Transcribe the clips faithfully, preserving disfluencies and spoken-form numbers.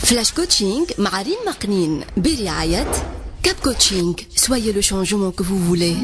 فلاش كوتشينغ مع ريم مقنين برعاية كاب كوتشينغ. Soyez le changement que vous voulez.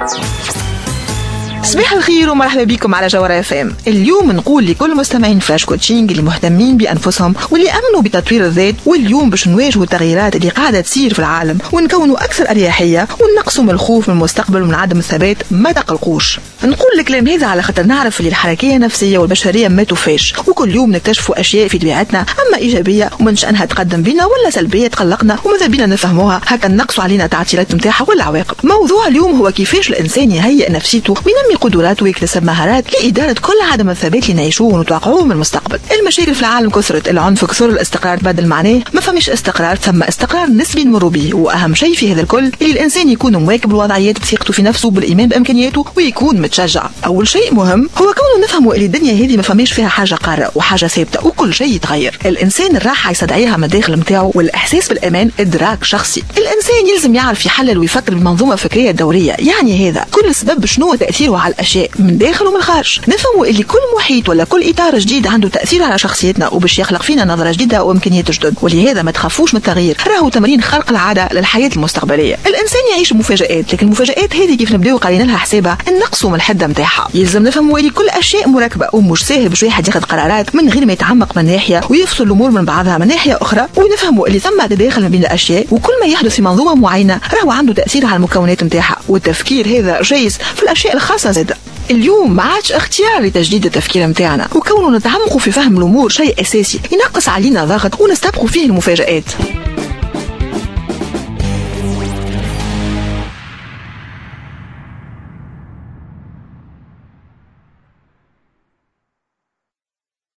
صباح الخير ومرحبا بكم على جوهرة اف ام. اليوم نقول لكل مستمعين فلاش كوتشينغ اللي مهتمين بانفسهم واللي امنوا بتطوير الذات، واليوم باش نواجهوا التغييرات اللي قاعده تصير في العالم ونكونوا اكثر اريحيه ونقصوا من الخوف من المستقبل ومن عدم الثبات. ما تقلقوش، نقول الكلام هذا على خاطر نعرف اللي الحركيه النفسيه والبشريه ما توفاش، وكل يوم نكتشفوا اشياء في طبيعتنا اما ايجابيه ومن شانها تقدم بنا ولا سلبيه تقلقنا وماذا بينا نفهموها هكا نقصوا علينا تعطيلات نتاعها ولا عواقب. موضوع اليوم هو كيفاش الانسان يهيئ نفسيته وينمي قدراته ويكتسب مهارات لإدارة كل عدم الثبات اللي نعيشوه ونتوقعوه من المستقبل. المشاكل في العالم كثرت، العنف كثر، الاستقرار بدل معناه ما فماش استقرار، ثم استقرار نسبي نمر به. واهم شيء في هذا الكل اللي الانسان يكون مواكب الوضعيات بثقته في نفسه بالايمان بامكانياته ويكون متشجع. اول شيء مهم هو كونه نفهموا اللي الدنيا هذه ما فماش فيها حاجه قاره وحاجه ثابته وكل شيء يتغير. الانسان الراحه يستدعيها من الداخل نتاعو، والاحساس بالامان ادراك شخصي. الانسان يلزم يعرف يحلل ويفكر بمنظومه فكريه دوريه، يعني هذا كل سبب شنو تاثيره على الاشياء من داخل ومن الخارج. نفهموا اللي كل محيط ولا كل اطار جديد عنده تاثير على شخصيتنا وباش يخلق فينا نظره جديده وامكانيات جدد، ولهذا ما تخافوش من التغيير، راهو تمرين خلق العاده للحياه المستقبليه. الانسان يعيش مفاجات، لكن المفاجات هذه كيف نبداو قارين لها حسابها نقصوا من الحده نتاعها. يلزم نفهموا اللي كل اشياء مركبه ومش سهل باش واحد ياخذ قرارات من غير ما يتعمق من ناحيه ويفصل الامور من بعضها من ناحيه اخرى. ونفهموا اللي ثم تداخل ما بين الاشياء وكل ما يحدث في منظومه معينه راهو عنده تاثير على المكونات نتاعها، والتفكير هذا جايز في الاشياء الخاصه زاده. اليوم ما عادش اختيار لتجديد التفكير متاعنا، وكونه نتعمقوا في فهم الامور شيء اساسي ينقص علينا ضغط ونستبقوا فيه المفاجآت.